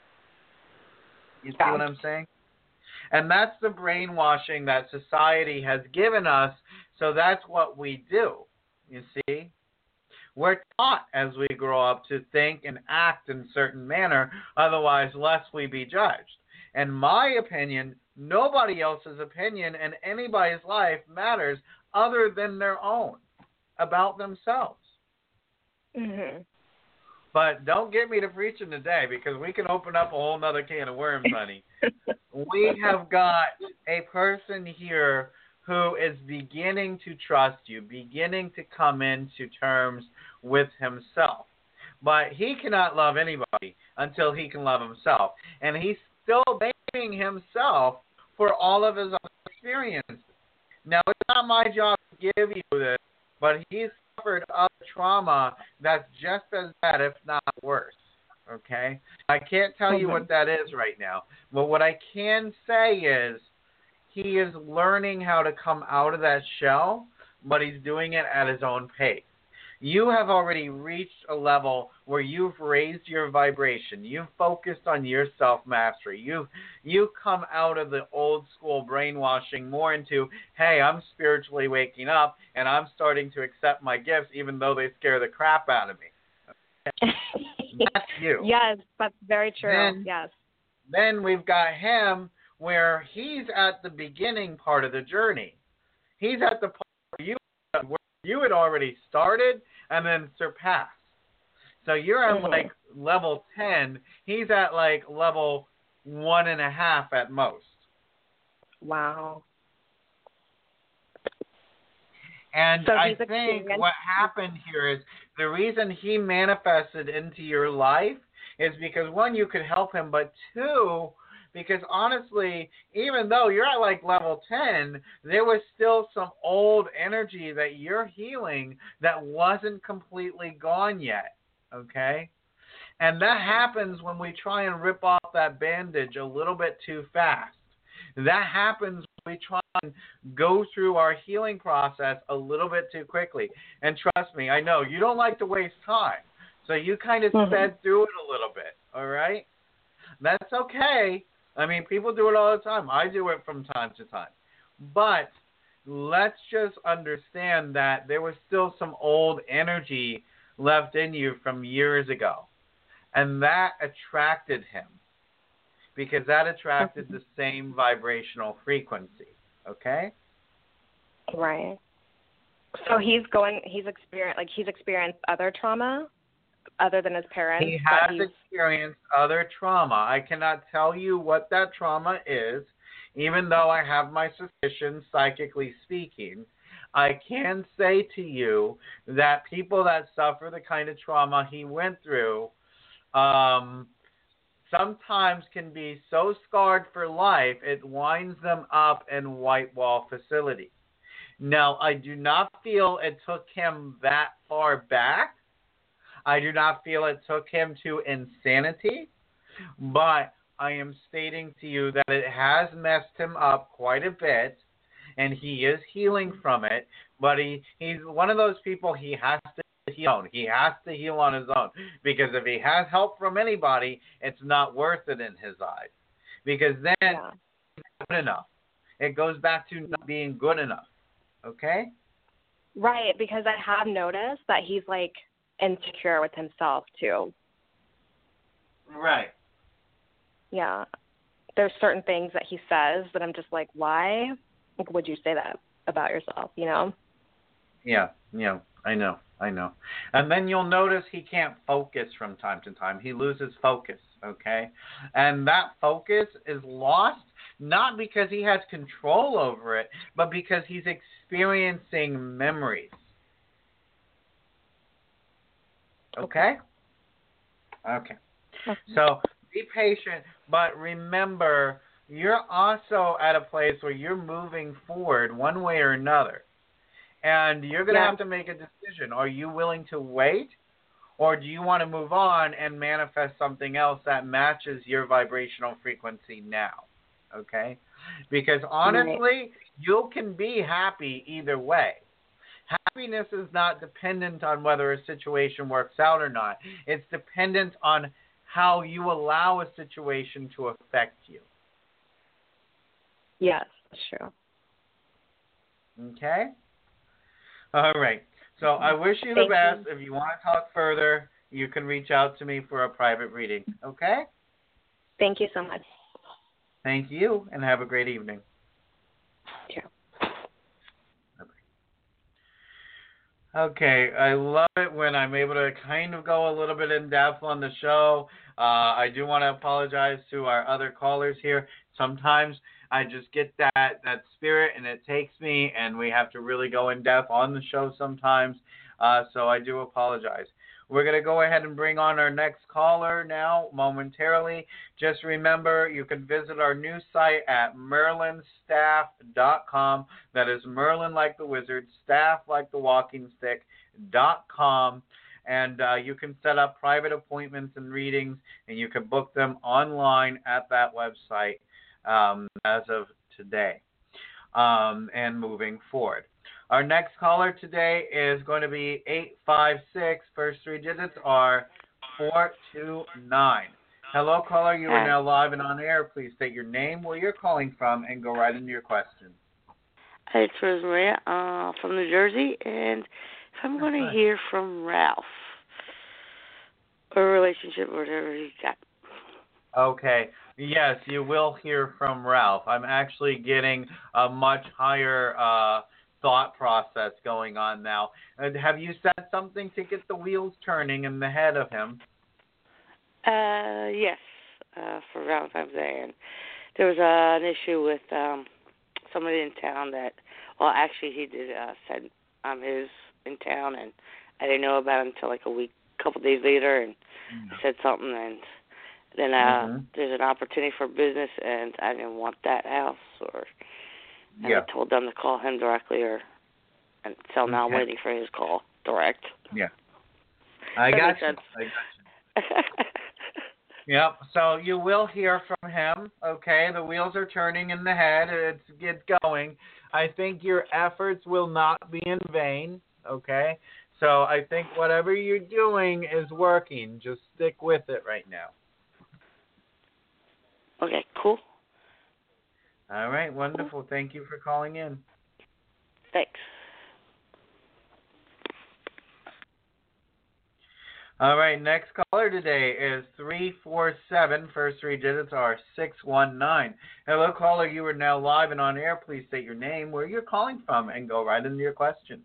You see what I'm saying? And that's the brainwashing that society has given us, so that's what we do, you see? We're taught as we grow up to think and act in a certain manner, otherwise lest we be judged. In my opinion, nobody else's opinion in anybody's life matters other than their own, about themselves. Mm-hmm. But don't get me to preaching today, because we can open up a whole nother can of worms, honey. We have got a person here who is beginning to trust you, beginning to come into terms with himself. But he cannot love anybody until he can love himself. And he's still blaming himself for all of his own experiences. Now, it's not my job to give you this, but he's suffered other trauma that's just as bad, if not worse. Okay? I can't tell you what that is right now. But what I can say is he is learning how to come out of that shell, but he's doing it at his own pace. You have already reached a level where you've raised your vibration. You've focused on your self-mastery. You've, you've come out of the old school brainwashing more into, hey, I'm spiritually waking up, and I'm starting to accept my gifts even though they scare the crap out of me. That's you. Yes, that's very true. Then, yes. Then we've got him where he's at the beginning part of the journey. He's at the part where you, where you had already started and then surpassed. So you're at mm-hmm. like level ten. He's at like level one and a half at most. Wow. And so I think what happened here is the reason he manifested into your life is because, one, you could help him, but two, because honestly, even though you're at like level ten, there was still some old energy that you're healing that wasn't completely gone yet, okay? And that happens when we try and rip off that bandage a little bit too fast. That happens when we try and go through our healing process a little bit too quickly. And trust me, I know you don't like to waste time, so you kind of mm-hmm. sped through it a little bit, all right? That's okay. I mean, people do it all the time. I do it from time to time. But let's just understand that there was still some old energy left in you from years ago. And that attracted him because that attracted the same vibrational frequency. Okay? Right. So he's going, he's experienced, like he's experienced other trauma other than his parents? He has experienced other trauma. I cannot tell you what that trauma is, even though I have my suspicions, psychically speaking. I can say to you that people that suffer the kind of trauma he went through um, sometimes can be so scarred for life, it winds them up in white wall facilities. Now, I do not feel it took him that far back. I do not feel it took him to insanity, but I am stating to you that it has messed him up quite a bit, and he is healing from it, but he, he's one of those people he has to heal on. He has to heal on his own, because if he has help from anybody, it's not worth it in his eyes, because then yeah. it's not good enough. It goes back to not being good enough, okay? Right, because I have noticed that he's, like, insecure with himself, too. Right. Yeah. There's certain things that he says that I'm just like, why would you say that about yourself, you know? Yeah, yeah, I know, I know. And then you'll notice he can't focus from time to time. He loses focus, okay? And that focus is lost not because he has control over it, but because he's experiencing memories. Okay? Okay. Okay. So be patient, but remember, you're also at a place where you're moving forward one way or another. And you're going to yeah. have to make a decision. Are you willing to wait, or do you want to move on and manifest something else that matches your vibrational frequency now? Okay? Because honestly, right. you can be happy either way. Happiness is not dependent on whether a situation works out or not. It's dependent on how you allow a situation to affect you. Yes, that's true. Okay? All right. So I wish you the Thank best. You. If you want to talk further, you can reach out to me for a private reading. Okay? Thank you so much. Thank you, and have a great evening. Thank you. Okay, I love it when I'm able to kind of go a little bit in depth on the show. Uh, I do want to apologize to our other callers here. Sometimes I just get that, that spirit and it takes me, and we have to really go in depth on the show sometimes. Uh, so I do apologize. We're going to go ahead and bring on our next caller now momentarily. Just remember, you can visit our new site at merlin staff dot com. That is Merlin like the wizard, staff like the walking stick, dot com. And uh, you can set up private appointments and readings, and you can book them online at that website um, as of today um, and moving forward. Our next caller today is going to be eight five six. First three digits are four two nine. Hello, caller. You are now live and on air. Please state your name, where you're calling from, and go right into your question. Hey, it's Rosemaria uh, from New Jersey, and if I'm going to hear from Ralph, or a relationship, or whatever he's got. Okay. Yes, you will hear from Ralph. I'm actually getting a much higher uh, thought process going on now. Uh, have you said something to get the wheels turning in the head of him? Uh, yes, uh, for Valentine's Day. And there was uh, an issue with um, somebody in town that, well, actually he did uh, said I'm his in town, and I didn't know about it until like a week, couple days later, and mm-hmm. he said something, and then uh, mm-hmm. there's an opportunity for business, and I didn't want that house, or and yeah. I told them to call him directly, or and so now okay. I'm waiting for his call direct. Yeah, I that got you. Sense. I got you. Yep. So you will hear from him. Okay, the wheels are turning in the head. It's it's going. I think your efforts will not be in vain. Okay. So I think whatever you're doing is working. Just stick with it right now. Okay, cool. All right, wonderful. Cool. Thank you for calling in. Thanks. All right, next caller today is three four seven. First three digits are six one nine. Hello, caller. You are now live and on air. Please state your name, where you're calling from, and go right into your question.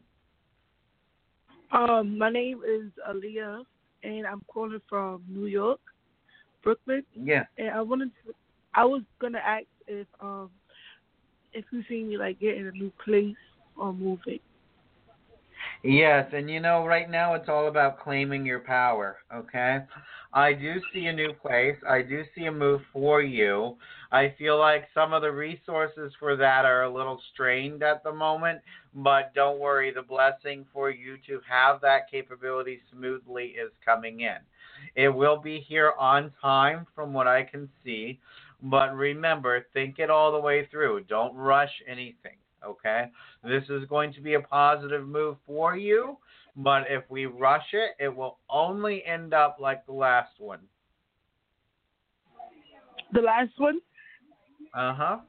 Um, my name is Aaliyah, and I'm calling from New York, Brooklyn. Yeah. And I wanted to, I was gonna ask if um if you see me like getting a new place or moving. Yes, and you know, right now it's all about claiming your power, okay? I do see a new place. I do see a move for you. I feel like some of the resources for that are a little strained at the moment, but don't worry, the blessing for you to have that capability smoothly is coming in. It will be here on time from what I can see, but remember, think it all the way through. Don't rush anything. Okay, this is going to be a positive move for you, but if we rush it, it will only end up like the last one. The last one? Uh huh.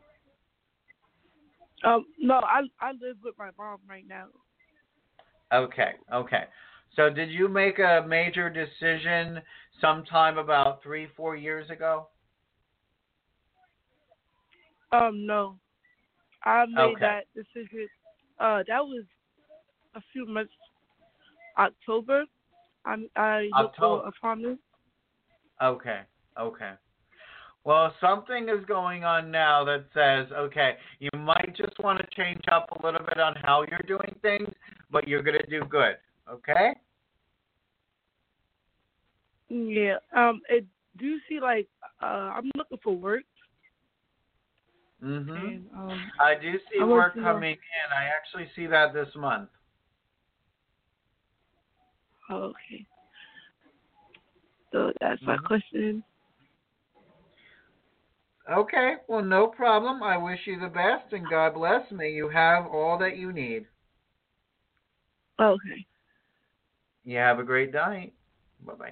Um, no, I I live with my mom right now. Okay, okay. So did you make a major decision sometime about three, four years ago? Um, no. I made Okay. that decision. Uh, that was a few months. October. I I looked for October. an apartment. Okay, okay. Well, something is going on now that says, okay, you might just want to change up a little bit on how you're doing things, but you're going to do good, okay? Yeah. Um. It, do you see like uh I'm looking for work. Mm-hmm. And, um, I do see I want work to, uh, coming in. I actually see that this month. Oh, okay. So that's my Mhm. question. Okay, well, no problem. I wish you the best, and God bless. May you have all that you need. Okay. You have a great night. Bye-bye.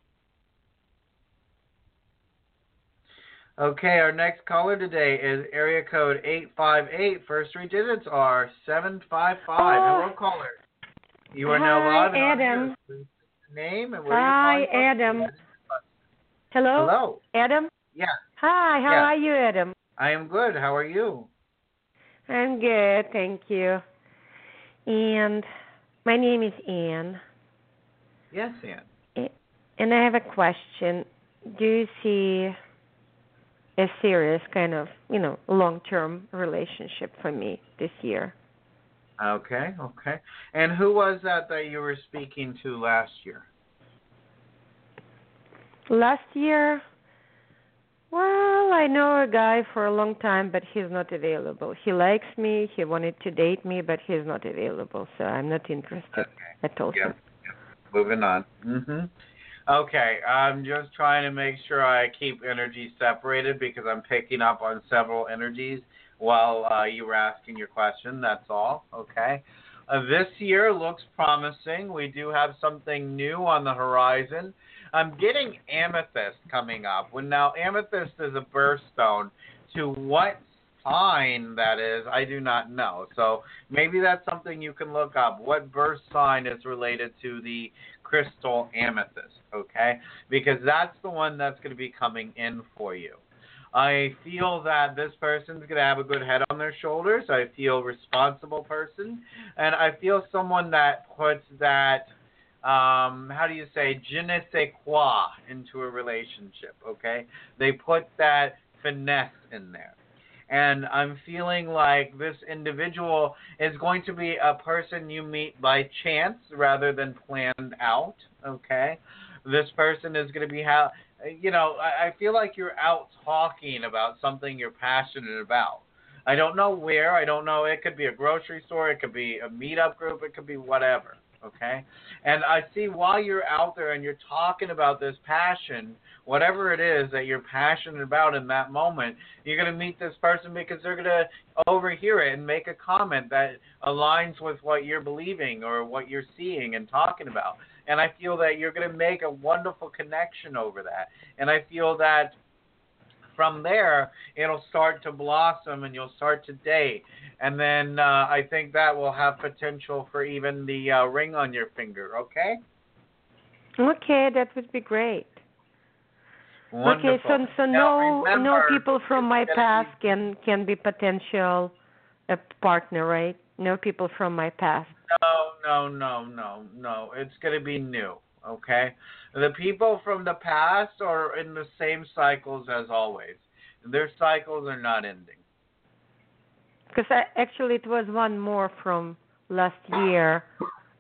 Okay, our next caller today is area code eight five eight. First three digits are seven five five. Oh. Hello, caller. You are now Hi, live and on Adam. air. Name and where Hi, you're calling from. Adam. Hello? Hello. Adam? Yeah, Hi, how Yeah. are you, Adam? I am good. How are you? I'm good, thank you. And my name is Anne. Yes, Ann. And I have a question. Do you see a serious kind of, you know, long-term relationship for me this year? Okay, okay. And who was that that you were speaking to last year? Last year, well, I know a guy for a long time, but he's not available. He likes me. He wanted to date me, but he's not available, so I'm not interested. Okay. I told Yeah. him. Moving on. Mhm. Okay, I'm just trying to make sure I keep energy separated because I'm picking up on several energies while uh, you were asking your question. That's all. Okay. Uh, this year looks promising. We do have something new on the horizon. I'm getting amethyst coming up. When now amethyst is a birthstone. To what sign that is, I do not know. So maybe that's something you can look up. What birth sign is related to the crystal amethyst, okay? Because that's the one that's going to be coming in for you. I feel that this person's going to have a good head on their shoulders. I feel a responsible person. And I feel someone that puts that, um, how do you say, je ne sais quoi into a relationship, okay? They put that finesse in there. And I'm feeling like this individual is going to be a person you meet by chance rather than planned out, okay? This person is going to be, how, you know, I, I feel like you're out talking about something you're passionate about. I don't know where. I don't know. It could be a grocery store. It could be a meetup group. It could be whatever, okay? And I see while you're out there and you're talking about this passion, whatever it is that you're passionate about in that moment, you're going to meet this person because they're going to overhear it and make a comment that aligns with what you're believing or what you're seeing and talking about. And I feel that you're going to make a wonderful connection over that. And I feel that from there, it'll start to blossom and you'll start to date. And then uh, I think that will have potential for even the uh, ring on your finger, okay? Okay, that would be great. Wonderful. Okay, so so Now, no remember, no people from my it's gonna past can can be potential a partner, right? No people from my past. No, no, no, no, no. It's going to be new, okay? The people from the past are in the same cycles as always. Their cycles are not ending. Because actually it was one more from last year,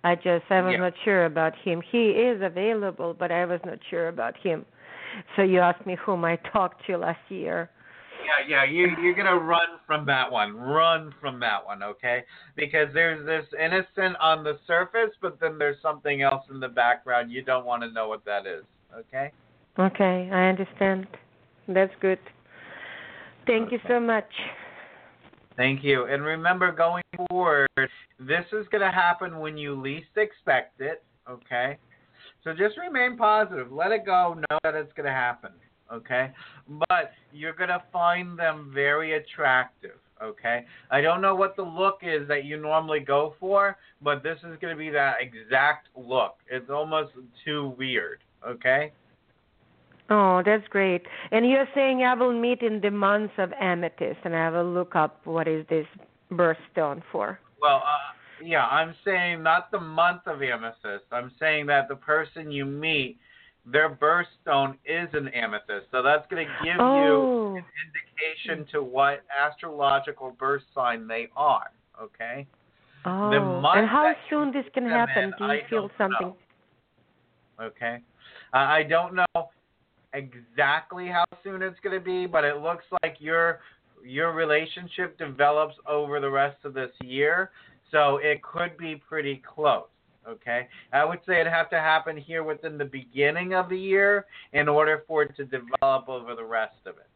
I just I was Yeah. not sure about him. He is available, but I was not sure about him. So you asked me whom I talked to last year. Yeah, yeah, you, you're going to run from that one. Run from that one, okay? Because there's this innocent on the surface, but then there's something else in the background. You don't want to know what that is, okay? Okay, I understand. That's good. Thank okay. you so much. Thank you. And remember, going forward, this is going to happen when you least expect it, okay? So just remain positive. Let it go. Know that it's going to happen. Okay, but you're going to find them very attractive, okay? I don't know what the look is that you normally go for, but this is going to be that exact look. It's almost too weird, okay? Oh, that's great. And you're saying I will meet in the months of amethyst, and I will look up what is this birthstone for. Well, uh, yeah, I'm saying not the month of amethyst. I'm saying that the person you meet, their birthstone is an amethyst. So that's going to give oh. you an indication to what astrological birth sign they are, okay? Oh, the month and how that soon this can happen? in, Do you I feel something? Know. Okay. Uh, I don't know exactly how soon it's going to be, but it looks like your your relationship develops over the rest of this year, so it could be pretty close. Okay, I would say it'd have to happen here within the beginning of the year in order for it to develop over the rest of it.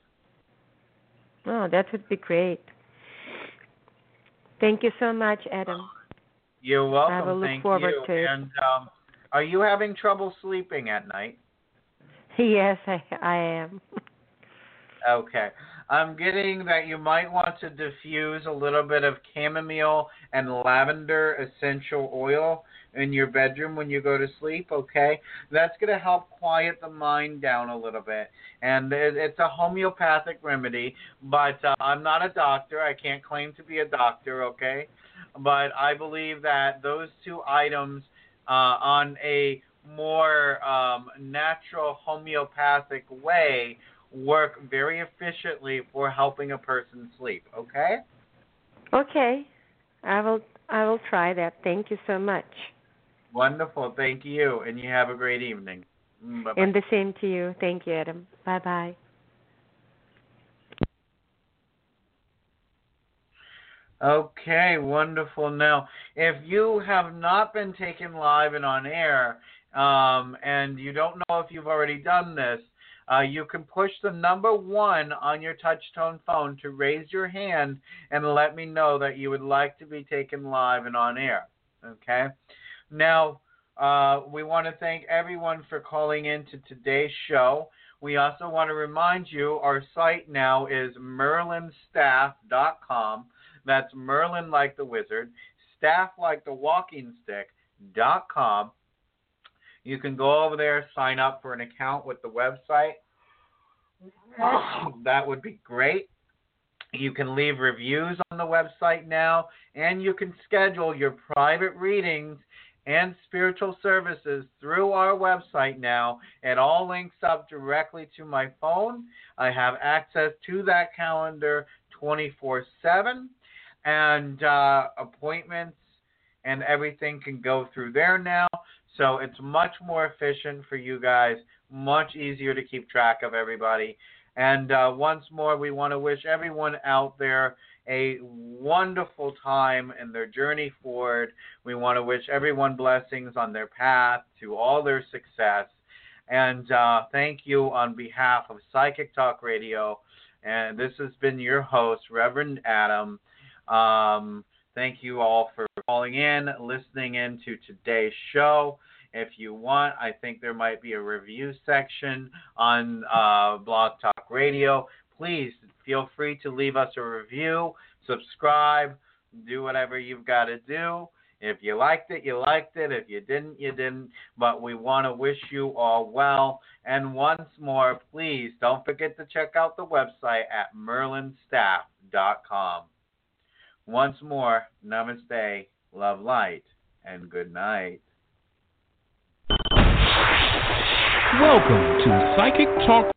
Oh, that would be great. Thank you so much, Adam. You're welcome. I will look Thank forward you. to it. And um, are you having trouble sleeping at night? Yes, I, I am. Okay. I'm getting that you might want to diffuse a little bit of chamomile and lavender essential oil in your bedroom when you go to sleep, okay? That's going to help quiet the mind down a little bit. And it's a homeopathic remedy, but uh, I'm not a doctor. I can't claim to be a doctor, okay? But I believe that those two items uh, on a more um, natural homeopathic way work very efficiently for helping a person sleep, okay? Okay. I will I will try that. Thank you so much. Wonderful. Thank you. And you have a great evening. Bye-bye. And the same to you. Thank you, Adam. Bye-bye. Okay, wonderful. Now, if you have not been taken live and on air, um, and you don't know if you've already done this, Uh, you can push the number one on your touch-tone phone to raise your hand and let me know that you would like to be taken live and on air. Okay? Now, uh, we want to thank everyone for calling in to today's show. We also want to remind you our site now is merlin staff dot com. That's Merlin like the wizard, staff like the walking stick dot com. You can go over there, sign up for an account with the website. That would be great. You can leave reviews on the website now, and you can schedule your private readings and spiritual services through our website now. It all links up directly to my phone. I have access to that calendar twenty-four seven, and uh, appointments and everything can go through there now. So it's much more efficient for you guys, much easier to keep track of everybody. And uh, once more, we want to wish everyone out there a wonderful time in their journey forward. We want to wish everyone blessings on their path to all their success. And uh, thank you on behalf of Psychic Talk Radio. And this has been your host, Reverend Adam. Um, thank you all for calling in, listening in to today's show. If you want, I think there might be a review section on uh, Blog Talk Radio. Please feel free to leave us a review, subscribe, do whatever you've got to do. If you liked it, you liked it. If you didn't, you didn't. But we want to wish you all well. And once more, please don't forget to check out the website at merlin staff dot com. Once more, namaste, love, light, and good night. Welcome to Psychic Talk.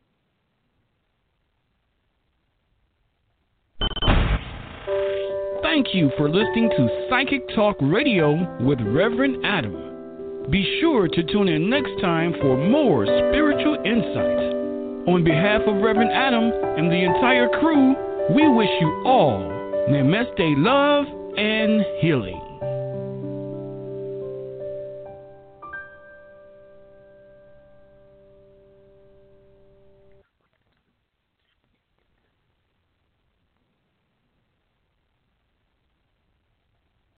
Thank you for listening to Psychic Talk Radio with Reverend Adam. Be sure to tune in next time for more spiritual insights. On behalf of Reverend Adam and the entire crew, we wish you all Namaste, love, and healing.